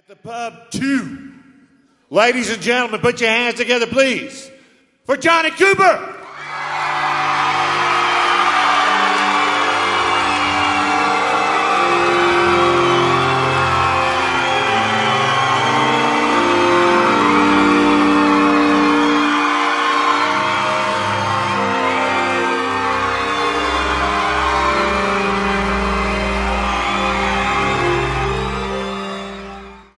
The pub 2. Ladies and gentlemen, put your hands together, please, for Johnny Cooper.